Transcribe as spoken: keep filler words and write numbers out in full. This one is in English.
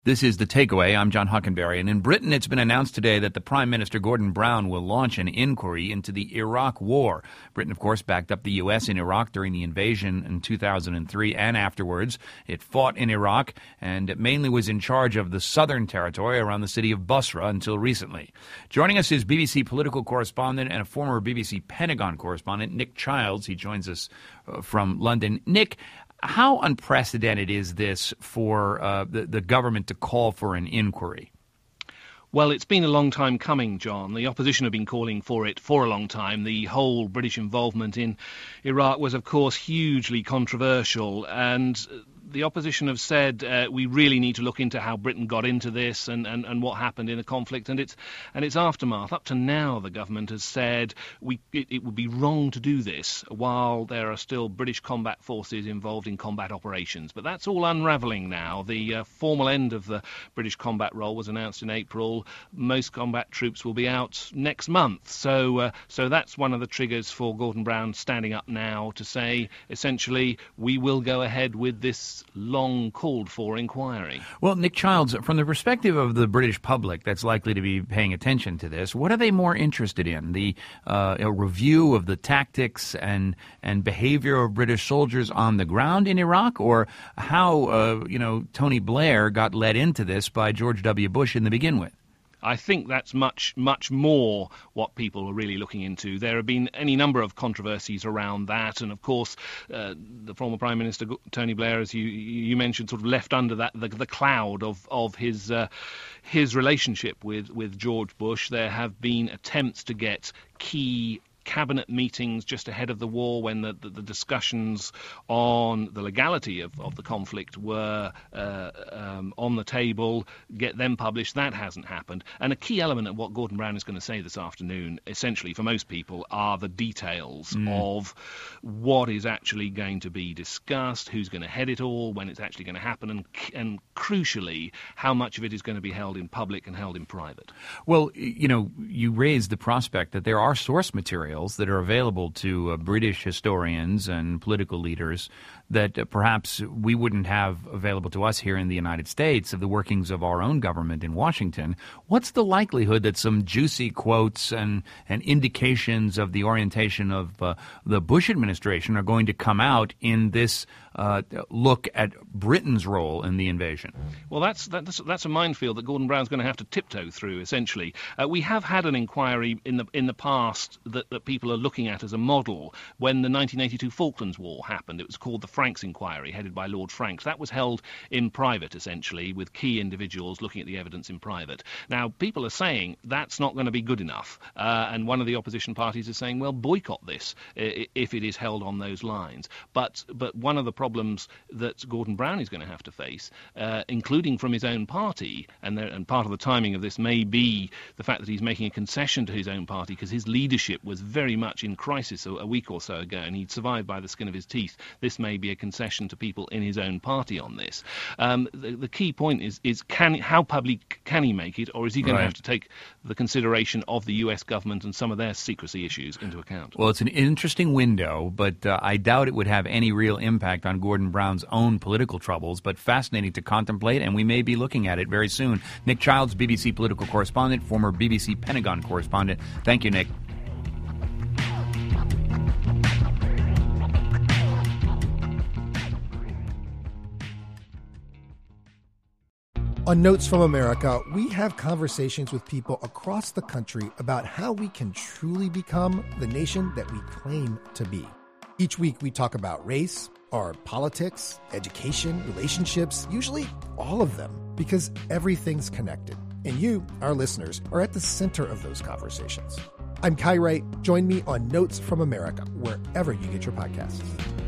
This is The Takeaway. I'm John Hockenberry. And in Britain, it's been announced today that the Prime Minister, Gordon Brown, will launch an inquiry into the Iraq War. Britain, of course, backed up the U S in Iraq during the invasion in two thousand three and afterwards. It fought in Iraq and it mainly was in charge of the southern territory around the city of Basra until recently. Joining us is B B C political correspondent and a former B B C Pentagon correspondent, Nick Childs. He joins us uh, from London. Nick, how unprecedented is this for uh, the, the government to call for an inquiry? Well, it's been a long time coming, John. The opposition have been calling for it for a long time. The whole British involvement in Iraq was, of course, hugely controversial, and the opposition have said uh, we really need to look into how Britain got into this and, and, and what happened in the conflict and its and its aftermath. Up to now, the government has said we it, it would be wrong to do this while there are still British combat forces involved in combat operations. But that's all unravelling now. The uh, formal end of the British combat role was announced in April. Most combat troops will be out next month. So uh, so that's one of the triggers for Gordon Brown standing up now to say, essentially, we will go ahead with this long called for inquiry. Well, Nick Childs, from the perspective of the British public that's likely to be paying attention to this, what are they more interested in? The uh, a review of the tactics and and behavior of British soldiers on the ground in Iraq, or how uh, you know Tony Blair got led into this by George W. Bush in the begin with? I think that's much, much more what people are really looking into. There have been any number of controversies around that, and of course, uh, the former Prime Minister Tony Blair, as you you mentioned, sort of left under that the, the cloud of of his uh, his relationship with with George Bush. There have been attempts to get key cabinet meetings just ahead of the war when the, the, the discussions on the legality of, of the conflict were uh, um, on the table, get them published. That hasn't happened. And a key element of what Gordon Brown is going to say this afternoon, essentially for most people, are the details mm. of what is actually going to be discussed, who's going to head it all, when it's actually going to happen, and, and crucially, how much of it is going to be held in public and held in private. Well, you know, you raised the prospect that there are source materials that are available to uh, British historians and political leaders that uh, perhaps we wouldn't have available to us here in the United States of the workings of our own government in Washington. What's the likelihood that some juicy quotes and, and indications of the orientation of uh, the Bush administration are going to come out in this uh, look at Britain's role in the invasion? Well, that's that's, that's a minefield that Gordon Brown's going to have to tiptoe through, essentially. Uh, we have had an inquiry in the in the past that, that people are looking at as a model. When the nineteen eighty-two Falklands War happened, it was called the Franks Inquiry, headed by Lord Franks. That was held in private, essentially, with key individuals looking at the evidence in private. Now, people are saying that's not going to be good enough, uh, and one of the opposition parties is saying, well, boycott this if it is held on those lines. But but one of the problems that Gordon Brown is going to have to face, uh, including from his own party, and, there, and part of the timing of this may be the fact that he's making a concession to his own party because his leadership was very much in crisis a, a week or so ago, and he'd survived by the skin of his teeth. This may be a concession to people in his own party on this. Um, the, the key point is, is can how public can he make it, or is he going right. to have to take the consideration of the U S government and some of their secrecy issues into account? Well, it's an interesting window, but uh, I doubt it would have any real impact on Gordon Brown's own political troubles, but fascinating to contemplate, and we may be looking at it very soon. Nick Childs, B B C political correspondent, former B B C Pentagon correspondent. Thank you, Nick. On Notes from America, we have conversations with people across the country about how we can truly become the nation that we claim to be. Each week we talk about race, our politics, education, relationships, usually all of them, because everything's connected. And you, our listeners, are at the center of those conversations. I'm Kai Wright. Join me on Notes from America, wherever you get your podcasts.